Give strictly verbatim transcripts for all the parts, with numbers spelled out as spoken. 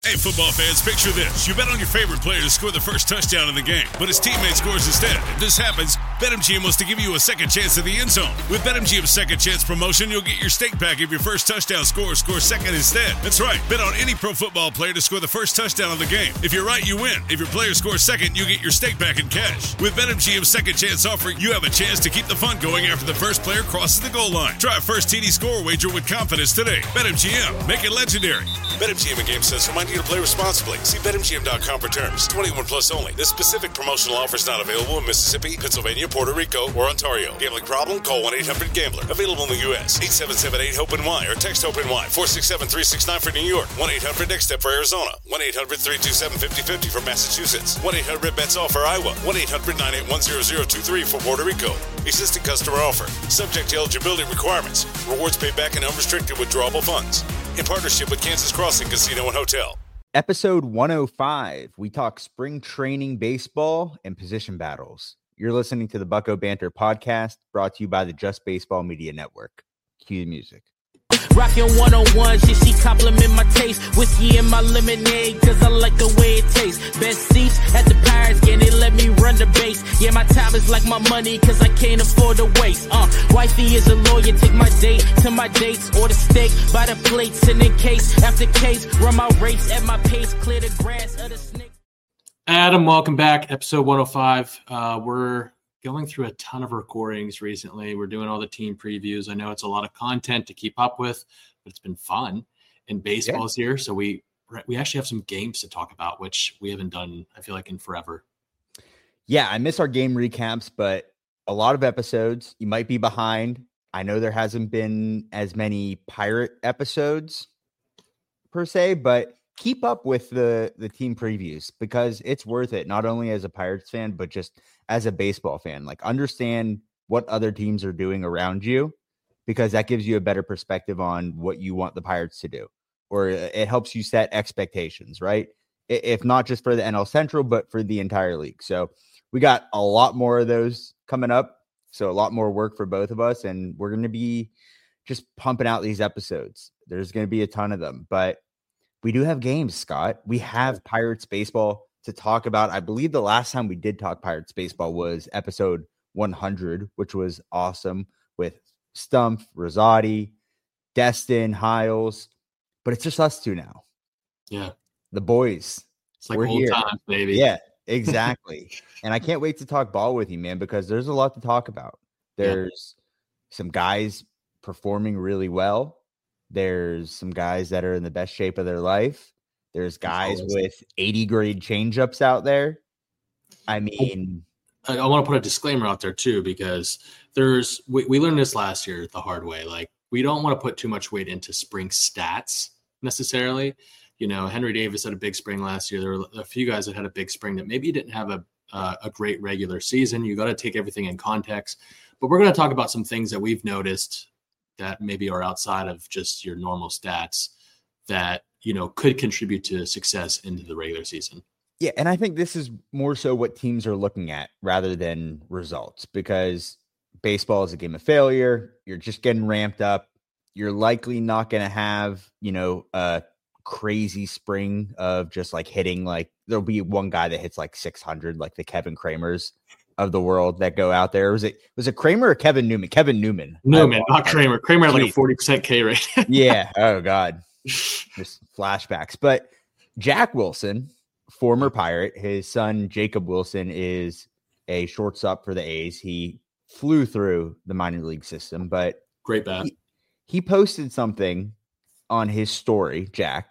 Hey, football fans, picture this. You bet on your favorite player to score the first touchdown in the game, but his teammate scores instead. If this happens, BetMGM wants to give you a second chance at the end zone. With BetMGM's second chance promotion, you'll get your stake back if your first touchdown scorer scores second instead. That's right. Bet on any pro football player to score the first touchdown of the game. If you're right, you win. If your player scores second, you get your stake back in cash. With BetMGM's second chance offer, you have a chance to keep the fun going after the first player crosses the goal line. Try a first T D score wager with confidence today. BetMGM. Make it legendary. BetMGM and GameSense remind you to play responsibly. See Bet M G M dot com for terms. twenty-one plus only. This specific promotional offer is not available in Mississippi, Pennsylvania, Puerto Rico, or Ontario. Gambling problem? Call one eight hundred gambler. Available in the U S eight seven seven eight hope N Y or text HOPE-NY. four six seven three six nine for New York. one eight hundred next step for Arizona. one eight hundred three two seven five zero five zero for Massachusetts. one eight hundred bets all for Iowa. one eight hundred nine eight one zero zero two three for Puerto Rico. Existing customer offer. Subject to eligibility requirements. Rewards paid back in unrestricted withdrawable funds. In partnership with Kansas Crossing Casino and Hotel. Episode one oh five, we talk spring training baseball and position battles. You're listening to the Bucko Banter podcast, brought to you by the Just Baseball Media Network. Cue the music. Rockin' one oh one, shit, she compliment my taste. Whiskey in my lemonade, cause I like the way it tastes. Best seats at the Pirates game, they let me run the base. Yeah, my time is like my money, cause I can't afford to waste. Uh, wifey is a lawyer, take my date to my dates. Order steak by the plates, and in case after case, run my race at my pace, clear the grass of the snake. Adam, welcome back. Episode one oh five. Uh, we're going through a ton of recordings recently. We're doing all the team previews. I know it's a lot of content to keep up with, but it's been fun. And baseball's yeah. here, so we we actually have some games to talk about, which we haven't done, I feel like, in forever. Yeah, I miss our game recaps, but a lot of episodes. You might be behind. I know there hasn't been as many Pirate episodes per se, but keep up with the the team previews because it's worth it, not only as a Pirates fan, but just as a baseball fan. Like, understand what other teams are doing around you, because that gives you a better perspective on what you want the Pirates to do, or it helps you set expectations, right? If not just for the N L Central, but for the entire league. So we got a lot more of those coming up. So a lot more work for both of us, and we're going to be just pumping out these episodes. There's going to be a ton of them, but we do have games, Scott. We have Pirates baseball to talk about. I believe the last time we did talk Pirates baseball was episode one hundred, which was awesome with Stumpf, Rosati, Destin, Hiles. But it's just us two now. Yeah. The boys. It's like We're old here. times, baby. Yeah, exactly. And I can't wait to talk ball with you, man, because there's a lot to talk about. There's yeah. some guys performing really well. There's some guys that are in the best shape of their life. There's guys with eighty grade changeups out there. I mean, I, I want to put a disclaimer out there too, because there's, we, we learned this last year the hard way. Like, we don't want to put too much weight into spring stats necessarily. You know, Henry Davis had a big spring last year. There were a few guys that had a big spring that maybe didn't have a, uh, a great regular season. You got to take everything in context, but we're going to talk about some things that we've noticed that maybe are outside of just your normal stats that, you know, could contribute to success into the regular season. Yeah, and I think this is more so what teams are looking at rather than results, because baseball is a game of failure. You're just getting ramped up. You're likely not going to have, you know, a crazy spring of just like hitting, like there'll be one guy that hits like six hundred, like the Kevin Kramers of the world that go out there. Was it was it Kramer or Kevin Newman? Kevin Newman. Newman, not Kramer. Kramer had like a forty percent K rate. Yeah. Oh God. Just flashbacks. But Jack Wilson, former Pirate, his son Jacob Wilson is a shortstop for the A's. He flew through the minor league system, but great bat. He, he posted something on his story, Jack.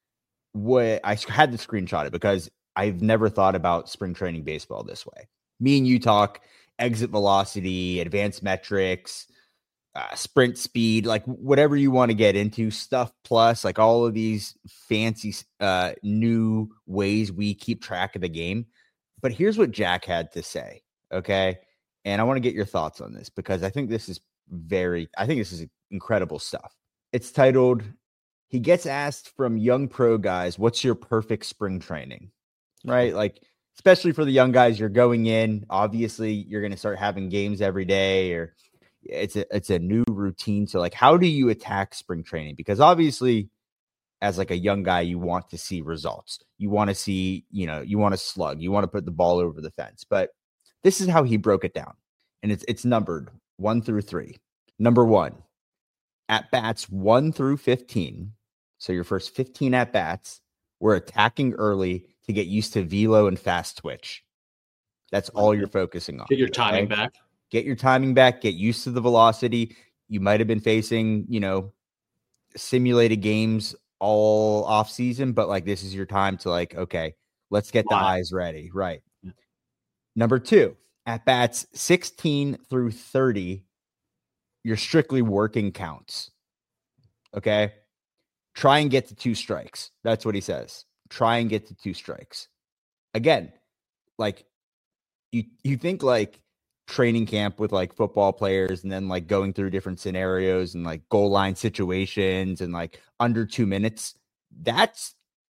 What I had to screenshot it because I've never thought about spring training baseball this way. Me and you talk exit velocity, advanced metrics, uh, sprint speed, like whatever you want to get into, stuff plus, like all of these fancy uh, new ways we keep track of the game. But here's what Jack had to say, okay? And I want to get your thoughts on this because I think this is very, I think this is incredible stuff. It's titled, he gets asked from young pro guys, what's your perfect spring training, right? Like, especially for the young guys, you're going in, obviously you're going to start having games every day, or it's a, it's a new routine. So like, how do you attack spring training? Because obviously as like a young guy, you want to see results. You want to see, you know, you want to slug, you want to put the ball over the fence. But this is how he broke it down. And it's it's numbered one through three. Number one, at bats one through fifteen. So your first fifteen at bats, we're attacking early to get used to velo and fast twitch. That's all you're focusing on. Get your timing okay? back. Get your timing back. Get used to the velocity. You might have been facing, you know, simulated games all off season, but like this is your time to like, okay, let's get the wow. eyes ready. Right. Yeah. Number two, at bats sixteen through thirty, you're strictly working counts. Okay. Try and get to two strikes. That's what he says. Try and get to two strikes. Again, like you, you think like training camp with like football players and then like going through different scenarios and like goal line situations and like under two minutes. That's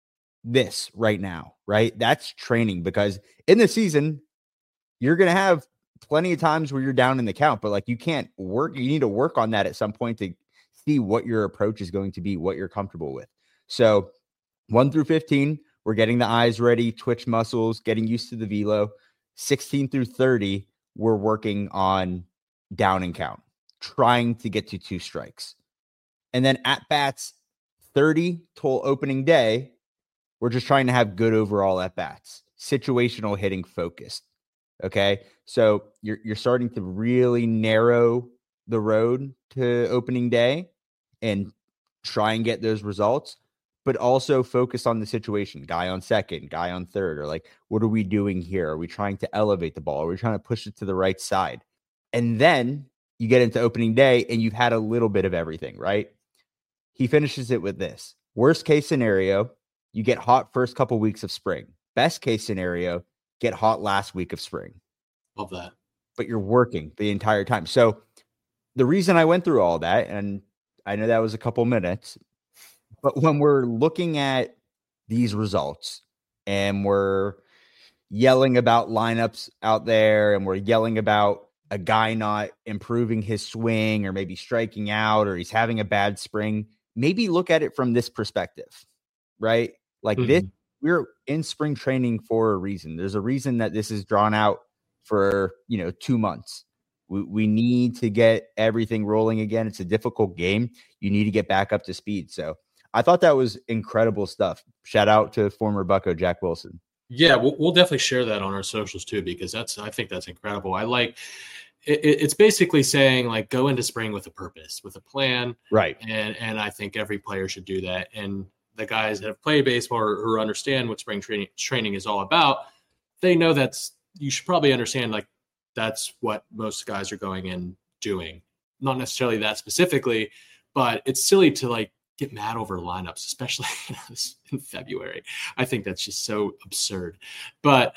this right now, right? That's training, because in the season, you're going to have plenty of times where you're down in the count, but like you can't work. You need to work on that at some point to see what your approach is going to be, what you're comfortable with. So one through fifteen, we're getting the eyes ready, twitch muscles, getting used to the velo. sixteen through thirty, we're working on down and count, trying to get to two strikes. And then at bats thirty till opening day, we're just trying to have good overall at bats, situational hitting focused. Okay. So you're, you're starting to really narrow the road to opening day and try and get those results, but also focus on the situation. Guy on second, guy on third, or like, what are we doing here? Are we trying to elevate the ball? Are we trying to push it to the right side? And then you get into opening day and you've had a little bit of everything, right? He finishes it with this. Worst case scenario, you get hot first couple weeks of spring. Best case scenario, get hot last week of spring. Love that. But you're working the entire time. So the reason I went through all that, and I know that was a couple minutes, but when we're looking at these results and we're yelling about lineups out there and we're yelling about a guy not improving his swing or maybe striking out or he's having a bad spring, maybe look at it from this perspective, right? Like mm-hmm. this, we're in spring training for a reason. There's a reason that this is drawn out for, you know, two months. We, we need to get everything rolling again. It's a difficult game. You need to get back up to speed. So I thought that was incredible stuff. Shout out to former Bucco Jack Wilson. Yeah, we'll, we'll definitely share that on our socials too, because that's, I think that's incredible. I like, it, it's basically saying like, go into spring with a purpose, with a plan. Right. And, and I think every player should do that. And the guys that have played baseball or who understand what spring training training is all about, they know that's, you should probably understand like, that's what most guys are going in doing. Not necessarily that specifically, but it's silly to like get mad over lineups, especially in February. I think that's just so absurd. But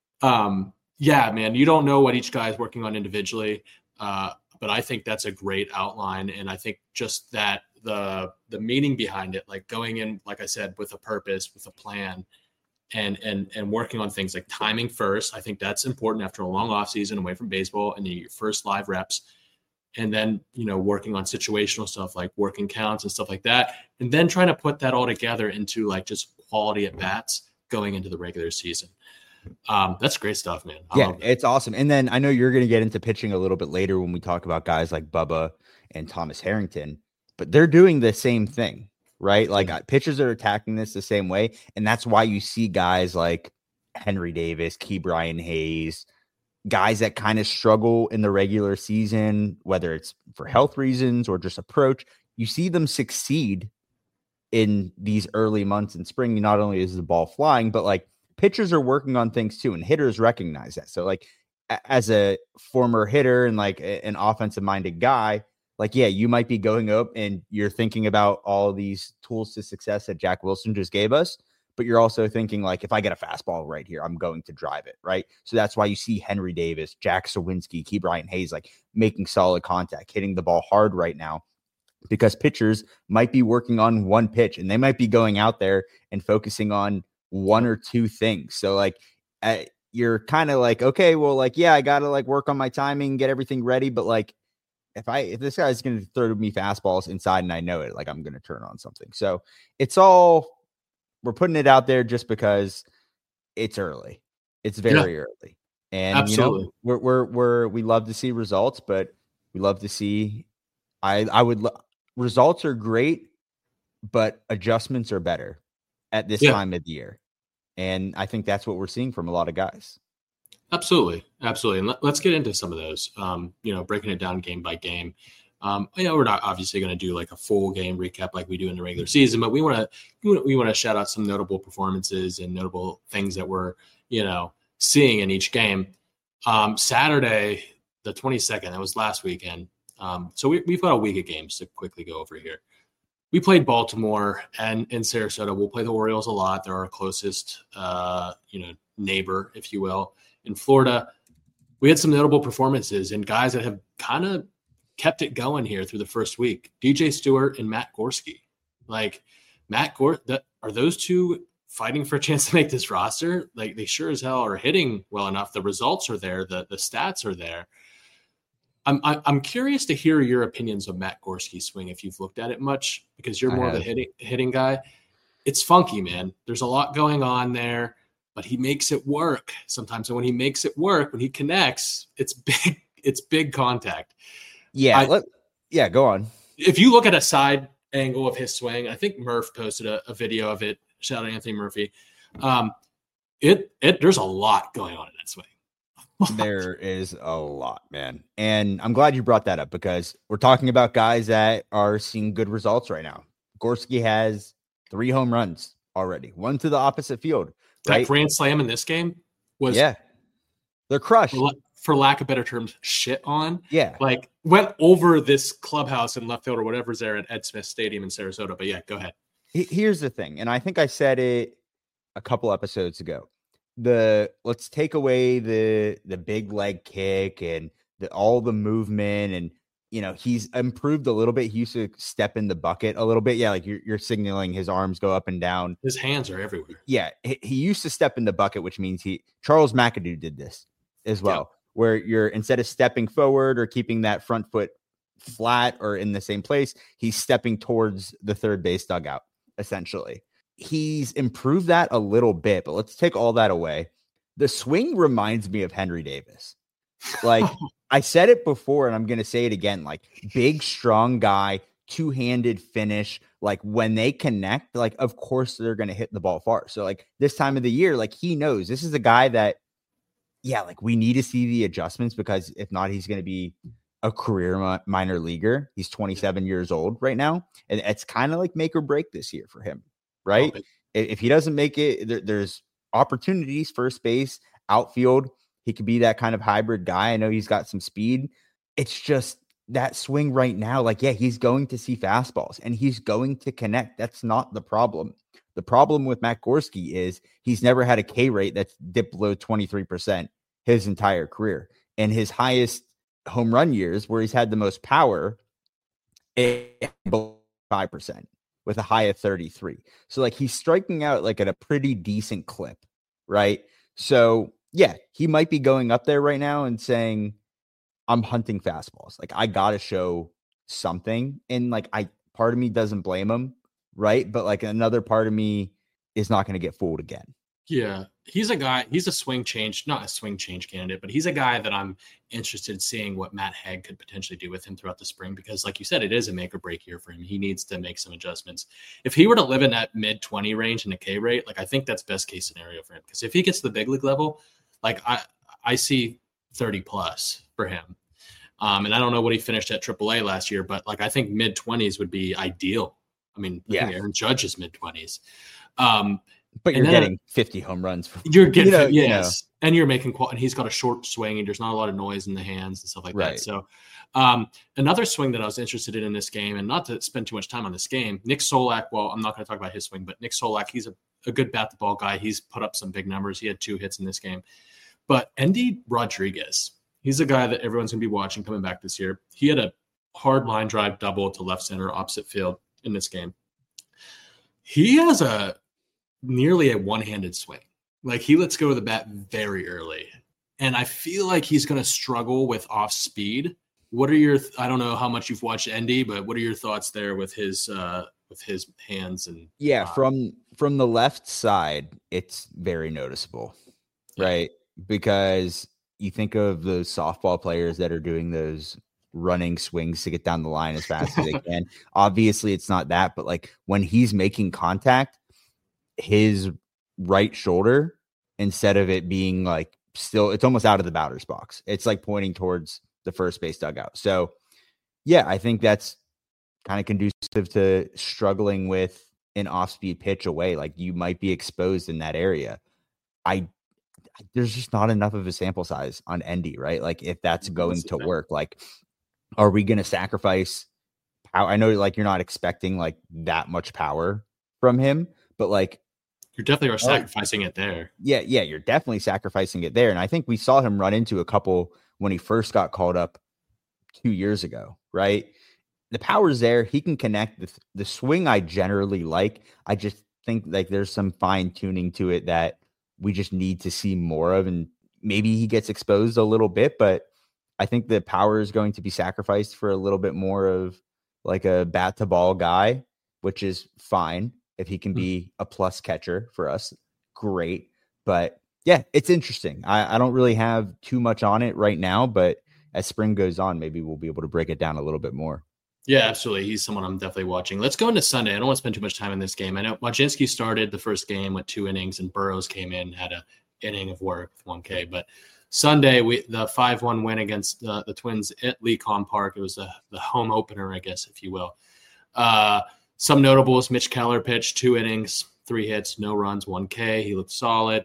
um, yeah, man, you don't know what each guy is working on individually. Uh, but I think that's a great outline. And I think just that the the meaning behind it, like going in, like I said, with a purpose, with a plan, and and and working on things like timing first. I think that's important after a long off season away from baseball and your first live reps. And then, you know, working on situational stuff like working counts and stuff like that. And then trying to put that all together into like just quality at bats going into the regular season. Um, that's great stuff, man. I yeah, it's awesome. And then I know you're going to get into pitching a little bit later when we talk about guys like Bubba and Thomas Harrington, but they're doing the same thing, right? Like yeah. pitchers are attacking this the same way. And that's why you see guys like Henry Davis, Ke'Bryan Hayes, guys that kind of struggle in the regular season, whether it's for health reasons or just approach, you see them succeed in these early months in spring. Not only is the ball flying, but like pitchers are working on things too, and hitters recognize that. So like as a former hitter and like an offensive minded guy, like, yeah, you might be going up and you're thinking about all these tools to success that Jack Wilson just gave us. But you're also thinking like, if I get a fastball right here, I'm going to drive it, right? So that's why you see Henry Davis, Jack Sawinski, Ke'Bryan Hayes, like making solid contact, hitting the ball hard right now, because pitchers might be working on one pitch and they might be going out there and focusing on one or two things. So like uh, you're kind of like, okay, well, like, yeah, I got to like work on my timing, get everything ready. But like, if I if this guy's going to throw me fastballs inside and I know it, like I'm going to turn on something. So it's all we're putting it out there just because it's early. It's very yeah. early, and Absolutely. you know we're we're we're we love to see results, but we love to see. I I would lo- results are great, but adjustments are better at this yeah. time of the year, and I think that's what we're seeing from a lot of guys. Absolutely. Absolutely. And let, let's get into some of those, um, you know, breaking it down game by game. Um, you know, we're not obviously going to do like a full game recap like we do in the regular season, but we want to, we want to shout out some notable performances and notable things that we're, you know, seeing in each game. Um, Saturday, the twenty-second, that was last weekend. Um, so we, we've got a week of games to quickly go over here. We played Baltimore and in Sarasota. We'll play the Orioles a lot. They're our closest, uh, you know, neighbor, if you will. In Florida, we had some notable performances and guys that have kind of kept it going here through the first week. D J Stewart and Matt Gorski. Like Matt Gor, that are those two fighting for a chance to make this roster? Like they sure as hell are hitting well enough. The results are there. The the stats are there. I'm I'm curious to hear your opinions of Matt Gorski's swing if you've looked at it much, because you're more of a hitting hitting guy. It's funky, man. There's a lot going on there. But he makes it work sometimes. And when he makes it work, when he connects, it's big, it's big contact. Yeah. I, let, yeah. Go on. If you look at a side angle of his swing, I think Murph posted a, a video of it. Shout out Anthony Murphy. Um, it, it, there's a lot going on in that swing. There is a lot, man. And I'm glad you brought that up because we're talking about guys that are seeing good results right now. Gorski has three home runs already, one to the opposite field. That right? grand slam in this game was, yeah, they're crushed. For, for lack of better terms, shit on. Yeah. Like went over this clubhouse in left field or whatever's there at Ed Smith Stadium in Sarasota. But yeah, go ahead. Here's the thing. And I think I said it a couple episodes ago. The let's take away the, the big leg kick and the, all the movement and, you know, he's improved a little bit. He used to step in the bucket a little bit. Yeah, like you're, you're signaling his arms go up and down. His hands are everywhere. Yeah, he, he used to step in the bucket, which means he Charles McAdoo did this as well, yeah. where you're instead of stepping forward or keeping that front foot flat or in the same place, he's stepping towards the third base dugout, essentially. He's improved that a little bit, but let's take all that away. The swing reminds me of Henry Davis. Like, I said it before, and I'm going to say it again, like big, strong guy, two-handed finish. Like when they connect, like, of course they're going to hit the ball far. So like this time of the year, like he knows this is a guy that, yeah, like we need to see the adjustments because if not, he's going to be a career mi- minor leaguer. He's twenty-seven years old right now. And it's kind of like make or break this year for him, right? Oh, if he doesn't make it, there, there's opportunities, first base, outfield. He could be that kind of hybrid guy. I know he's got some speed. It's just that swing right now. Like, yeah, he's going to see fastballs and he's going to connect. That's not the problem. The problem with Matt Gorski is he's never had a K rate that's dipped below twenty-three percent his entire career. And his highest home run years where he's had the most power, five percent with a high of thirty-three. So like he's striking out like at a pretty decent clip, right? So yeah, he might be going up there right now and saying, I'm hunting fastballs. Like I got to show something. And like, I, part of me doesn't blame him. Right. But like another part of me is not going to get fooled again. Yeah. He's a guy, he's a swing change, not a swing change candidate, but he's a guy that I'm interested in seeing what Matt Haig could potentially do with him throughout the spring, because like you said, it is a make or break year for him. He needs to make some adjustments. If he were to live in that mid twenty range in a K rate, like I think that's best case scenario for him. Because if he gets to the big league level, like I, I see thirty plus for him. Um, and I don't know what he finished at triple A last year, but like, I think mid twenties would be ideal. I mean, I yeah. think Aaron Judge is mid twenties. Um, but you're getting fifty home runs. From, you're getting, you know, yes. You know. And you're making, and he's got a short swing and there's not a lot of noise in the hands and stuff like right. that. So um, another swing that I was interested in in this game, and not to spend too much time on this game, Nick Solak, well, I'm not going to talk about his swing, but Nick Solak, he's a, a good bat the ball guy. He's put up some big numbers. He had two hits in this game. But Endy Rodriguez, he's a guy that everyone's going to be watching coming back this year. He had a hard line drive double to left center opposite field in this game. He has a nearly a one-handed swing. Like he lets go of the bat very early. And I feel like he's going to struggle with off speed What are your? I don't know how much you've watched Endy, but what are your thoughts there with his uh, with his hands and? Yeah, uh, from from the left side, it's very noticeable, Yeah. right? Because you think of those softball players that are doing those running swings to get down the line as fast as they can. Obviously, it's not that, but like when he's making contact, his right shoulder, instead of it being like still, it's almost out of the batter's box. It's like pointing towards the first base dugout. So, yeah, I think that's kind of conducive to struggling with an off-speed pitch away. Like you might be exposed in that area. I there's just not enough of a sample size on Endy, right? Like if that's going That's the to thing. work, like are we going to sacrifice power? I know like you're not expecting like that much power from him, but like You definitely are sacrificing it there. yeah, yeah, you're definitely sacrificing it there. And I think we saw him run into a couple when he first got called up two years ago, right? The power's there. He can connect. The, the swing I generally like. I just think like there's some fine tuning to it that we just need to see more of. And maybe he gets exposed a little bit, but I think the power is going to be sacrificed for a little bit more of like a bat to ball guy, which is fine. If he can be a plus catcher for us, great. But yeah, it's interesting. I, I don't really have too much on it right now, but as spring goes on, maybe we'll be able to break it down a little bit more. Yeah, absolutely. He's someone I'm definitely watching. Let's go into Sunday. I don't want to spend too much time in this game. I know Wojcinski started the first game with two innings, and Burrows came in, had a inning of work with one K. But Sunday, we the five one win against uh, the Twins at Lecom Park. It was the, the home opener, I guess, if you will. Uh, some notables: Mitch Keller pitched two innings, three hits, no runs, one K. He looked solid.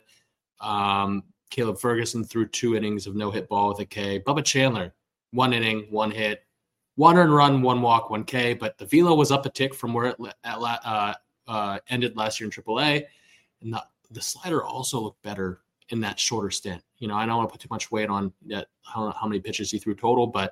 Um, Caleb Ferguson threw two innings of no-hit ball with a K. Bubba Chandler, one inning, one hit. One earned run, one walk, one K, but the velo was up a tick from where it uh, uh, ended last year in triple A. And the, the slider also looked better in that shorter stint. You know, I don't want to put too much weight on that, how, how many pitches he threw total, but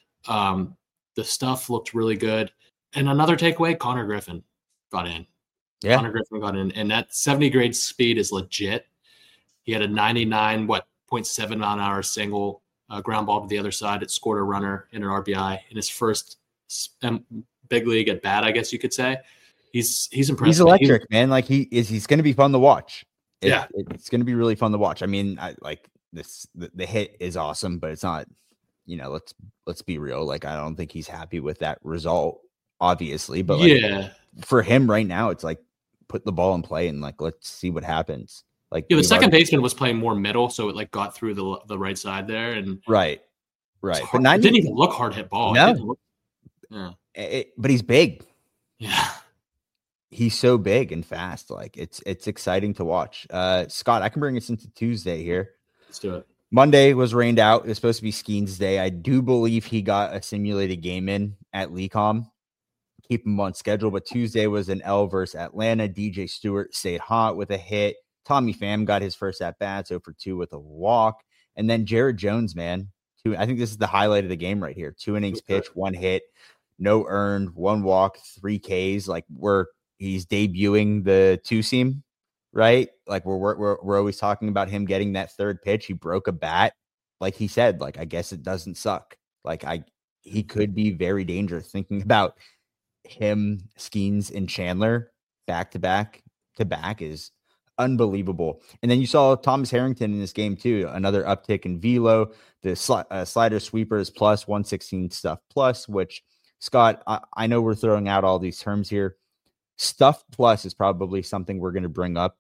um, the stuff looked really good. And another takeaway, Connor Griffin got in. Yeah. Connor Griffin got in. And that seventy grade speed is legit. He had a ninety-nine, what, point seven mile an hour single. Uh, ground ball to the other side. It scored a runner in an R B I in his first um, big league at bat, I guess you could say. He's he's impressive. He's electric, he's, man. Like he is. He's going to be fun to watch. It, yeah, it, it's going to be really fun to watch. I mean, I, like this, the, the hit is awesome, but it's not. You know, let's let's be real. Like I don't think he's happy with that result, obviously. But like, yeah, for him right now, it's like put the ball in play and like let's see what happens. Like yeah, the second already, baseman was playing more middle, so it like got through the the right side there, and right, right. Hard, but ninety, it didn't even look hard hit ball. No, it look, yeah, it, but he's big. Yeah, he's so big and fast. Like it's it's exciting to watch. Uh, Scott, I can bring us into Tuesday here. Let's do it. Monday was rained out. It was supposed to be Skeens Day. I do believe he got a simulated game in at Lecom. Keep him on schedule. But Tuesday was an L versus Atlanta. D J Stewart stayed hot with a hit. Tommy Pham got his first at bat, so for two with a walk. And then Jared Jones, man, two. I think this is the highlight of the game right here. Two innings pitched, one hit, no earned, one walk, three Ks. Like we're he's debuting the two seam, right? Like we're we're we're always talking about him getting that third pitch. He broke a bat, like he said. Like I guess it doesn't suck. Like I he could be very dangerous. Thinking about him, Skeens, and Chandler back to back to back is unbelievable. And then you saw Thomas Harrington in this game too. Another uptick in velo. The sli- uh, slider sweeper is plus one sixteen stuff plus, which Scott, I-, I know we're throwing out all these terms here. Stuff plus is probably something we're going to bring up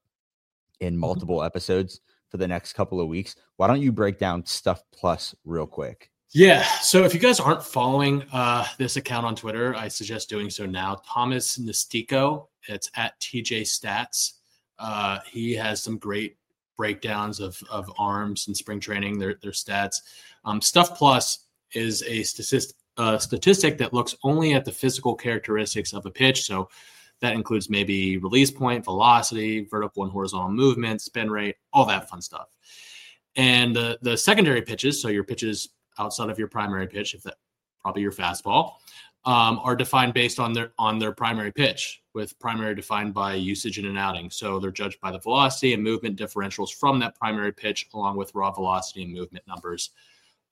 in multiple mm-hmm. episodes for the next couple of weeks. Why don't you break down stuff plus real quick? Yeah. So if you guys aren't following uh, this account on Twitter, I suggest doing so now. Thomas Nistico, it's at T J Stats. Uh, he has some great breakdowns of, of arms and spring training, their, their stats. Um, Stuff Plus is a statistic, uh, statistic that looks only at the physical characteristics of a pitch. So that includes maybe release point, velocity, vertical and horizontal movement, spin rate, all that fun stuff. And the, the secondary pitches, so your pitches outside of your primary pitch, if that probably your fastball, um, are defined based on their on their primary pitch, with primary defined by usage in an outing. So they're judged by the velocity and movement differentials from that primary pitch, along with raw velocity and movement numbers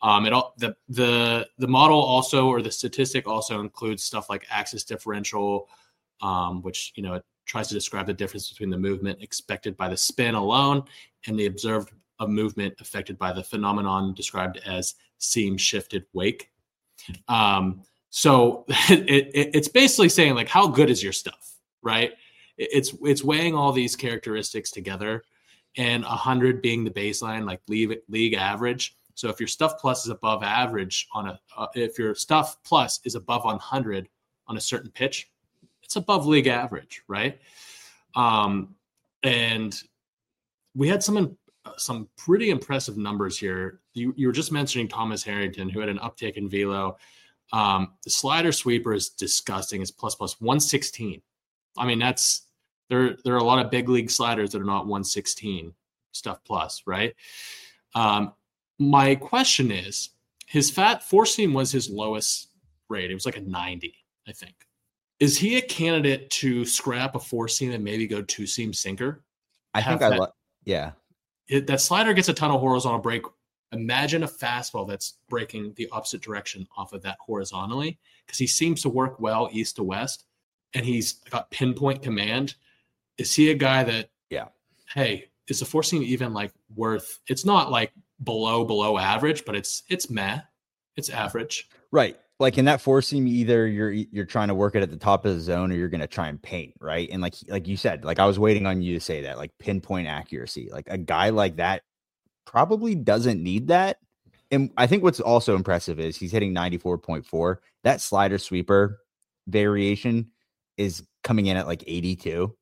Um, it all the the the model also, or the statistic also includes stuff like axis differential, um, which you know it tries to describe the difference between the movement expected by the spin alone and the observed of movement affected by the phenomenon described as seam shifted wake. Um, so it, it, it's basically saying like, how good is your stuff, right? It, it's it's weighing all these characteristics together, and one hundred being the baseline, like league, league average. So if your stuff plus is above average on a, uh, if your stuff plus is above one hundred on a certain pitch, it's above league average, right? Um, and we had some some pretty impressive numbers here. You, you were just mentioning Thomas Harrington, who had an uptick in velo. Um, the slider sweeper is disgusting. It's plus plus one sixteen. I mean, that's there. There are a lot of big league sliders that are not one sixteen stuff plus, right? Um, my question is, his fat four seam was his lowest rate. It was like a ninety, I think. Is he a candidate to scrap a four seam and maybe go two seam sinker? I think I that, lo- yeah. It, that slider gets a ton of horizontal break. Imagine a fastball that's breaking the opposite direction off of that horizontally, because he seems to work well east to west, and he's got pinpoint command. Is he a guy that, yeah, hey, is the four seam even like worth? It's not like below below average, but it's it's meh, it's average, right? Like in that four seam, either you're you're trying to work it at the top of the zone, or you're going to try and paint, right? And like like you said, like I was waiting on you to say that, like pinpoint accuracy, like a guy like that probably doesn't need that. And I think what's also impressive is he's hitting ninety-four point four. That slider sweeper variation is coming in at like eighty-two.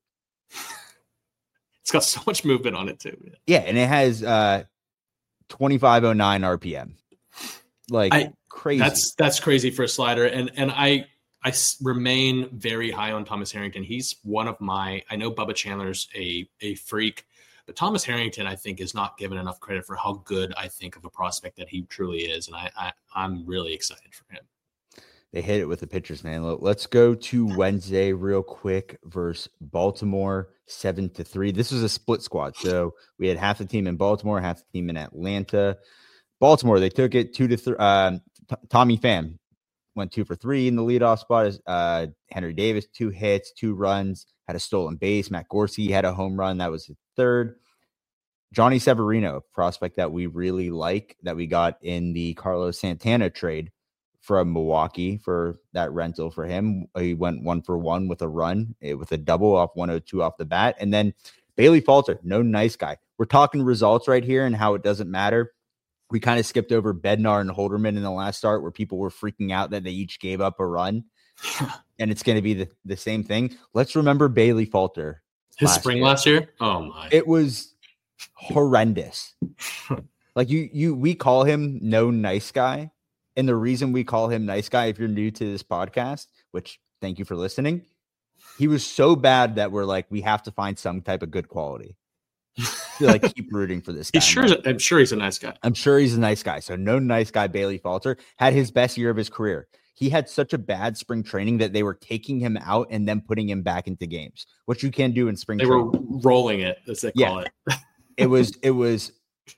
It's got so much movement on it too. Man. Yeah, and it has uh twenty-five oh nine R P M. Like I, crazy. That's that's crazy for a slider. And and I I remain very high on Thomas Harrington. He's one of my, I know Bubba Chandler's a a freak, but Thomas Harrington, I think, is not given enough credit for how good I think of a prospect that he truly is. And I, I I'm really excited for him. They hit it with the pitchers, man. Let's go to Wednesday real quick versus Baltimore, seven to three. This was a split squad. So we had half the team in Baltimore, half the team in Atlanta. Baltimore, they took it two to three. Uh, T- Tommy Pham went two for three in the leadoff spot. Uh, Henry Davis, two hits, two runs, had a stolen base. Matt Gorski had a home run. That was his third. Johnny Severino, prospect that we really like, that we got in the Carlos Santana trade from Milwaukee for that rental for him. He went one for one with a run, with a double off one oh two off the bat. And then Bailey Falter, no nice guy. We're talking results right here and how it doesn't matter. We kind of skipped over Bednar and Holderman in the last start, where people were freaking out that they each gave up a run. And it's going to be the, the same thing. Let's remember Bailey Falter. His spring year. last year? Oh, my. It was horrendous. Like you, you, we call him no nice guy. And the reason we call him nice guy, if you're new to this podcast, which thank you for listening, he was so bad that we're like, we have to find some type of good quality. To like keep rooting for this guy. He's sure, I'm, like, I'm sure he's a nice guy. I'm sure he's a nice guy. So no nice guy. Bailey Falter had his best year of his career. He had such a bad spring training that they were taking him out and then putting him back into games, which you can do in spring they training. They were rolling it, as they call yeah. it. it was it was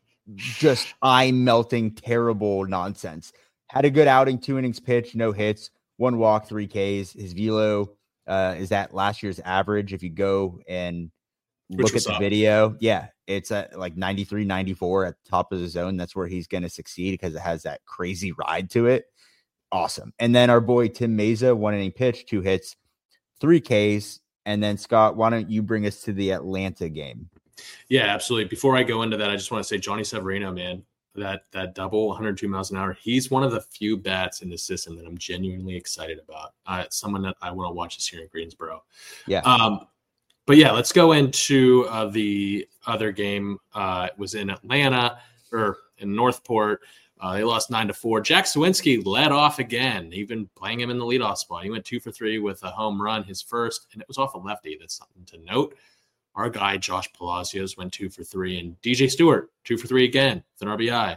just eye-melting, terrible nonsense. Had a good outing, two innings pitched, no hits, one walk, three Ks. His velo uh, is at last year's average. If you go and look at the up. video, yeah, it's at like ninety-three, ninety-four at the top of the zone. That's where he's going to succeed because it has that crazy ride to it. Awesome. And then our boy Tim Meza, one inning pitch, two hits, three Ks. And then Scott, why don't you bring us to the Atlanta game? Yeah, absolutely. Before I go into that, I just want to say Johnny Severino, man, that that double, one hundred two miles an hour. He's one of the few bats in the system that I'm genuinely excited about. Uh, someone that I want to watch this here in Greensboro. Yeah. Um, But yeah, let's go into uh, the other game. Uh, it was in Atlanta or in Northport. Uh, they lost nine to four. Jack Suwinski led off again, even playing him in the leadoff spot. He went two for three with a home run, his first, and it was off a lefty. That's something to note. Our guy, Josh Palacios, went two for three, and D J Stewart, two for three again with an R B I.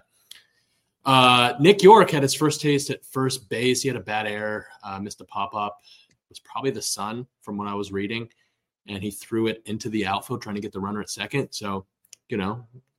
Uh, Nick York had his first taste at first base. He had a bad error, uh, missed a pop-up. It was probably the sun from what I was reading. And he threw it into the outfield trying to get the runner at second. So, you know,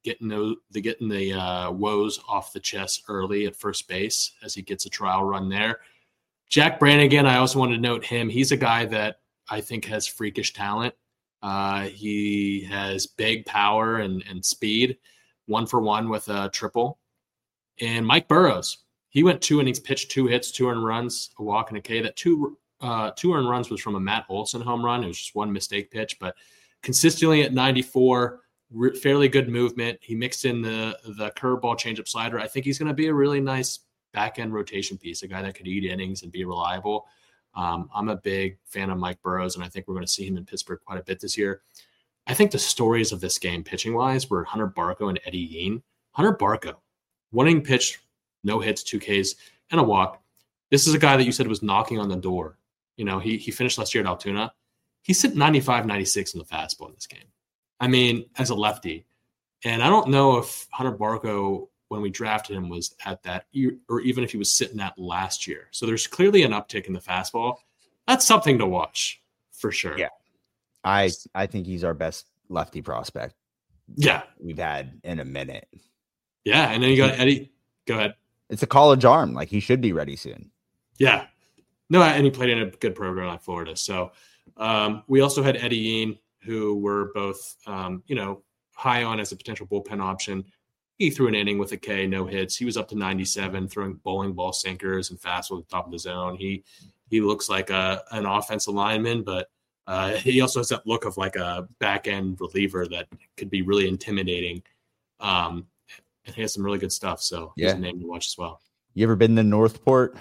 getting the, the getting the uh, woes off the chest early at first base as he gets a trial run there. Jack Brannigan, I also want to note him. He's a guy that I think has freakish talent. Uh, he has big power and, and speed, one for one with a triple. And Mike Burrows, he went two innings, pitched two hits, two earned runs, a walk and a K. That two uh, two earned runs was from a Matt Olson home run. It was just one mistake pitch, but consistently at ninety-four, re- fairly good movement. He mixed in the the curveball, changeup, slider. I think he's going to be a really nice back end rotation piece, a guy that could eat innings and be reliable. Um, I'm a big fan of Mike Burrows, and I think we're going to see him in Pittsburgh quite a bit this year. I think the stories of this game, pitching wise, were Hunter Barco and Eddie Yean. Hunter Barco, one inning pitch, no hits, two Ks, and a walk. This is a guy that you said was knocking on the door. You know, he he finished last year at Altoona. He's hit ninety-five, ninety-six in the fastball in this game. I mean, as a lefty. And I don't know if Hunter Barco, when we drafted him, was at that, or even if he was sitting at last year. So there's clearly an uptick in the fastball. That's something to watch for sure. Yeah. I I think he's our best lefty prospect. Yeah. We've had in a minute. Yeah. And then you got Eddie. Go ahead. It's a college arm. Like, he should be ready soon. Yeah. No, and he played in a good program like Florida. So um, we also had Eddie Yean, who were both, um, you know, high on as a potential bullpen option. He threw an inning with a K, no hits. He was up to ninety-seven, throwing bowling ball sinkers and fastball at the top of the zone. He he looks like a an offensive lineman, but uh, he also has that look of like a back end reliever that could be really intimidating. Um, and he has some really good stuff. So yeah, he's a name to watch as well. You ever been to Northport?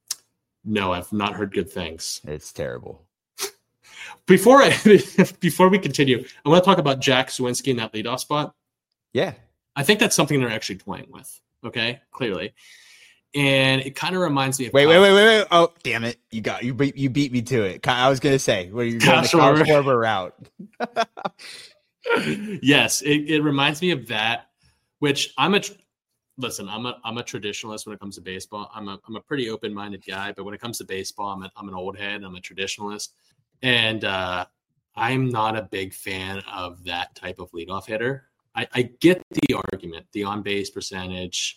No, I've not heard good things. It's terrible. Before I, before we continue, I want to talk about Jack Suwinski in that leadoff spot. Yeah. I think that's something they're actually playing with. Okay, clearly. And it kind of reminds me of wait, wait, wait, wait, wait. Oh, damn it. You got you beat you beat me to it. I was gonna say, well, you're going the Kyle Schwarber route. Yes, it, it reminds me of that, which I'm a listen, I'm a I'm a traditionalist when it comes to baseball. I'm a I'm a pretty open-minded guy, but when it comes to baseball, I'm a, I'm an old head, I'm a traditionalist. And uh, I'm not a big fan of that type of leadoff hitter. I, I get the argument, the on-base percentage.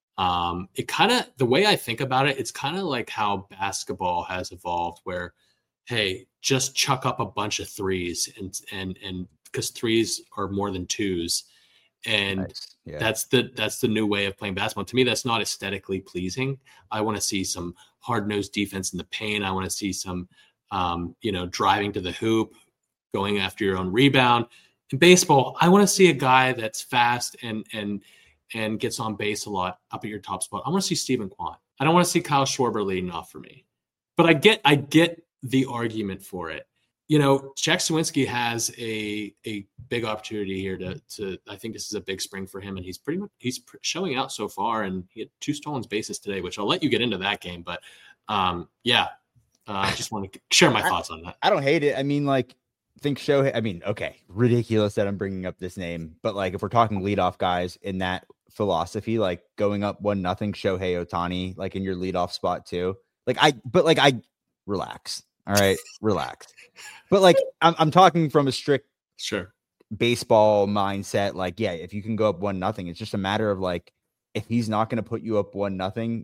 Um, it kind of, the way I think about it, it's kind of like how basketball has evolved where, hey, just chuck up a bunch of threes and, and, and because threes are more than twos. And nice. Yeah. that's the, that's the new way of playing basketball. To me, that's not aesthetically pleasing. I want to see some hard-nosed defense in the paint. I want to see some, um, you know, driving to the hoop, going after your own rebound. In baseball, I want to see a guy that's fast and and and gets on base a lot up at your top spot. I want to see Stephen Kwan. I don't want to see Kyle Schwarber leading off for me. But I get I get the argument for it. You know, Jack Suwinski has a a big opportunity here to to. I think this is a big spring for him, and he's pretty much he's showing out so far. And he had two stolen bases today, which I'll let you get into that game. But um, yeah, uh, I just want to share my thoughts on that. I don't hate it. I mean, like. Think Shohei, I mean, okay, ridiculous that I'm bringing up this name, but like if we're talking leadoff guys in that philosophy, like going up one nothing, Shohei Ohtani, like in your leadoff spot too. Like I, but like I relax, all right, relax. But like I'm, I'm talking from a strict, sure, baseball mindset. Like yeah, if you can go up one nothing, it's just a matter of like if he's not going to put you up one nothing,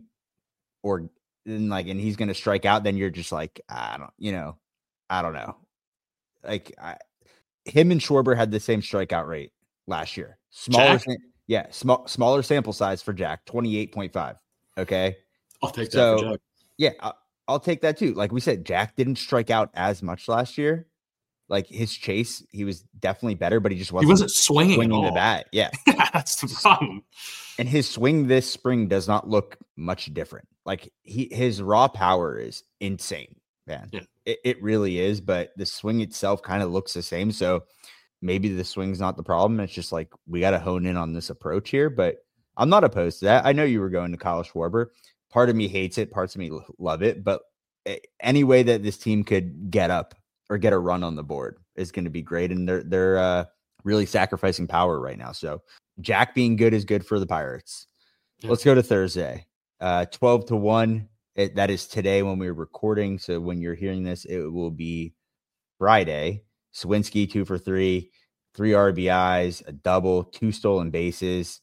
or then like and he's going to strike out, then you're just like I don't, you know, I don't know. Like I, him and Schwarber had the same strikeout rate last year. Smaller, sam- yeah, small, smaller sample size for Jack, twenty-eight point five. Okay, I'll take that. So, for Jack. Yeah, I'll, I'll take that too. Like we said, Jack didn't strike out as much last year. Like his chase, he was definitely better, but he just wasn't. He wasn't swinging, swinging at all. the bat. Yeah, that's the problem. And his swing this spring does not look much different. Like he, his raw power is insane, man. Yeah. It, it really is, but the swing itself kind of looks the same. So maybe the swing's not the problem. It's just like we got to hone in on this approach here. But I'm not opposed to that. I know you were going to Kyle Schwarber. Part of me hates it. Parts of me love it. But any way that this team could get up or get a run on the board is going to be great. And they're they're uh, really sacrificing power right now. So Jack being good is good for the Pirates. Yeah. Let's go to Thursday. Uh, twelve to one. It, that is today when we're recording. So when you're hearing this, it will be Friday. Suwinski two for three, three R B Is, a double, two stolen bases.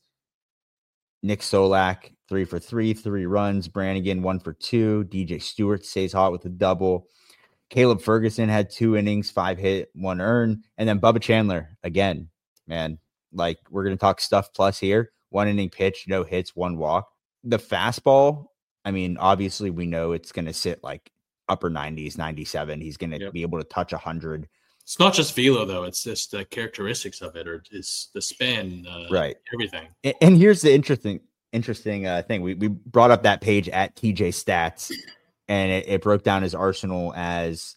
Nick Solak, three for three, three runs. Brannigan, one for two. D J Stewart stays hot with a double. Caleb Ferguson had two innings, five hit, one earn. And then Bubba Chandler, again, man, like we're going to talk stuff plus here. One inning pitch, no hits, one walk. The fastball, I mean, obviously we know it's going to sit like upper nineties, ninety-seven. He's going to yep. be able to touch one hundred. It's not just velo, though. It's just the characteristics of it, or it's the spin, uh, right? Everything. And, and here's the interesting, interesting uh, thing. We we brought up that page at T J Stats, and it, it broke down his arsenal as,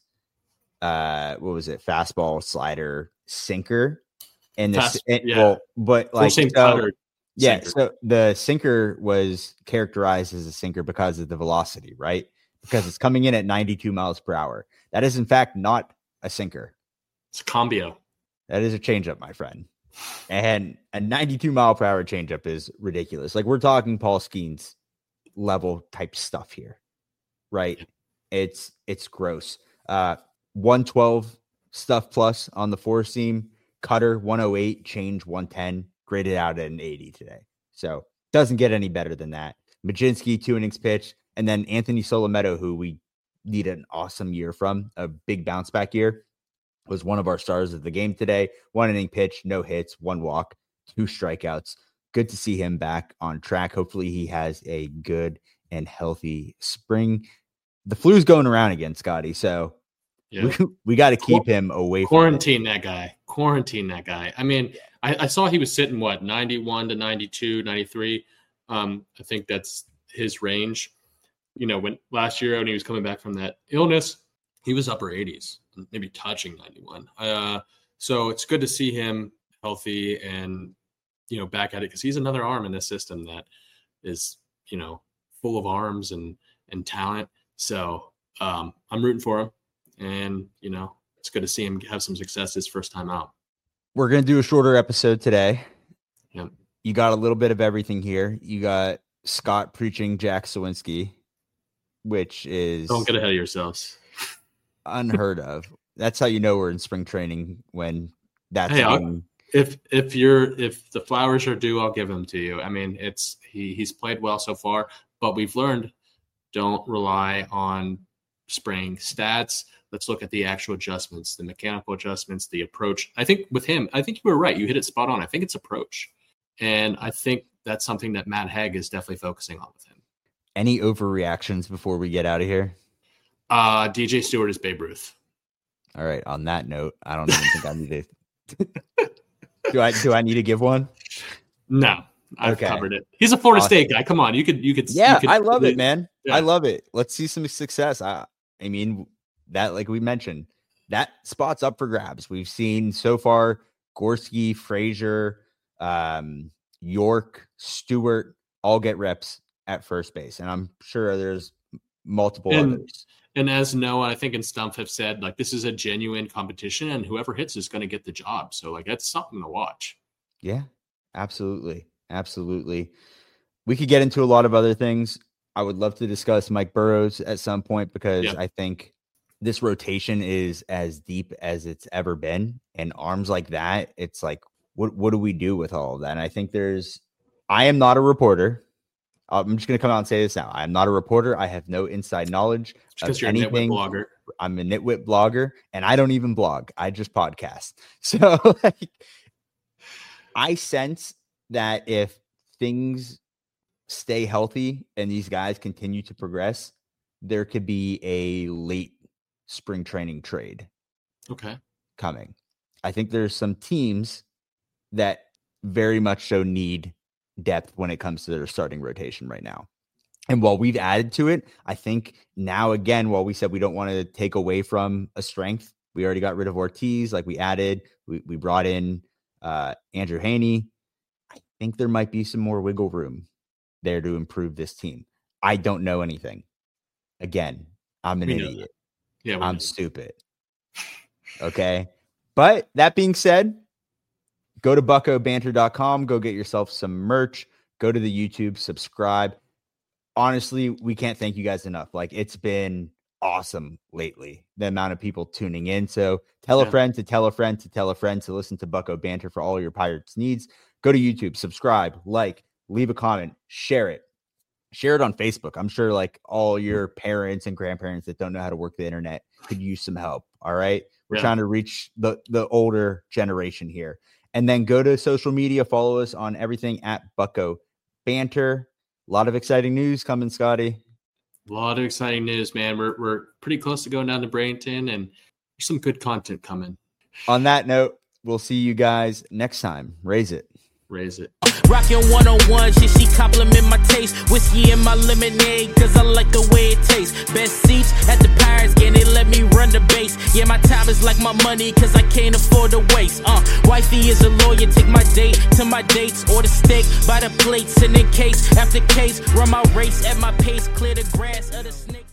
uh, what was it? Fastball, slider, sinker, and the Fast, and, yeah. well, but like so, cutter, yeah. sinker. So the sinker was characterized as a sinker because of the velocity, right? Because it's coming in at ninety-two miles per hour. That is in fact not a sinker. It's a combio. That is a changeup, my friend. And a ninety-two mile per hour changeup is ridiculous. Like we're talking Paul Skeens level type stuff here, right? It's it's gross. Uh, one twelve stuff plus on the four seam. Cutter one oh eight, change one ten, graded out at an eighty today. So doesn't get any better than that. Majinski, two innings pitch, and then Anthony Solometo, who we need an awesome year from, a big bounce back year, was one of our stars of the game today. One inning pitch, no hits, one walk, two strikeouts. Good to see him back on track. Hopefully he has a good and healthy spring. The flu's going around again, Scotty. So yeah. we, we got to keep him away from quarantine that guy. Quarantine that guy. I mean, I, I saw he was sitting what, ninety-one to ninety-two, ninety-three. Um, I think that's his range. You know, when last year when he was coming back from that illness, he was upper eighties, maybe touching ninety-one. Uh, so it's good to see him healthy and, you know, back at it, because he's another arm in this system that is, you know, full of arms and, and talent. So um, I'm rooting for him. And, you know, it's good to see him have some success his first time out. We're going to do a shorter episode today. Yeah. You got a little bit of everything here. You got Scott preaching Jack Sawinski, which is... Don't get ahead of yourselves. Unheard of. That's how you know we're in spring training, when that's hey, being... if if you're if the flowers are due, I'll give them to you. I mean, it's he he's played well so far, but we've learned don't rely on spring stats. Let's look at the actual adjustments, the mechanical adjustments, the approach. I think with him, I think you were right. You hit it spot on. I think it's approach, and I think that's something that Matt Haig is definitely focusing on with him. Any overreactions before we get out of here? Uh, D J Stewart is Babe Ruth. All right. On that note, I don't even think I need to. do I? Do I need to give one? No, I've okay. covered it. He's a Florida awesome. State guy. Come on, you could. You could. Yeah, you could, I love it, man. Yeah. I love it. Let's see some success. I, I mean, that like we mentioned, that spot's up for grabs. We've seen so far Gorski, Frazier, um, York, Stewart all get reps at first base, and I'm sure there's multiple and, others. And as Noah, I think, and Stumpf have said, like, this is a genuine competition, and whoever hits is going to get the job. So, like, that's something to watch. Yeah, absolutely. Absolutely. We could get into a lot of other things. I would love to discuss Mike Burrows at some point, because yeah. I think this rotation is as deep as it's ever been. And arms like that, it's like, what, what do we do with all of that? And I think there's, I am not a reporter. I'm just going to come out and say this now. I'm not a reporter. I have no inside knowledge of you're anything. A nitwit blogger. I'm a nitwit blogger, and I don't even blog. I just podcast. So like, I sense that if things stay healthy and these guys continue to progress, there could be a late spring training trade. Okay. Coming. I think there's some teams that very much so need depth when it comes to their starting rotation right now. And while we've added to it, I think now, again, while we said we don't want to take away from a strength, we already got rid of Ortiz, like we added, we, we brought in uh, Andrew Haney. I think there might be some more wiggle room there to improve this team. I don't know anything. Again, I'm an idiot. That. Yeah, I'm stupid. Okay. But that being said, go to bucko banter dot com. Go get yourself some merch. Go to the YouTube, subscribe. Honestly, we can't thank you guys enough. Like, it's been awesome lately, the amount of people tuning in. So tell yeah. a friend to tell a friend to tell a friend to listen to Bucko Banter for all your Pirates needs. Go to YouTube, subscribe, like, leave a comment, share it. Share it on Facebook. I'm sure like all your parents and grandparents that don't know how to work the internet could use some help. All right. We're yeah. trying to reach the, the older generation here. And then go to social media, follow us on everything at Bucko Banter. A lot of exciting news coming, Scotty. A lot of exciting news, man. We're we're pretty close to going down to Bradenton, and there's some good content coming. On that note, we'll see you guys next time. Raise it. Raise it. Rockin' one oh one, shit, she compliment my taste. Whiskey in my lemonade, cause I like the way it tastes. Best seats at the Pirates game, they let me run the base. Yeah, my time is like my money, cause I can't afford to waste. Uh, wifey is a lawyer, take my date to my dates. Order steak by the plates, and in case after case, run my race at my pace, clear the grass of the snake.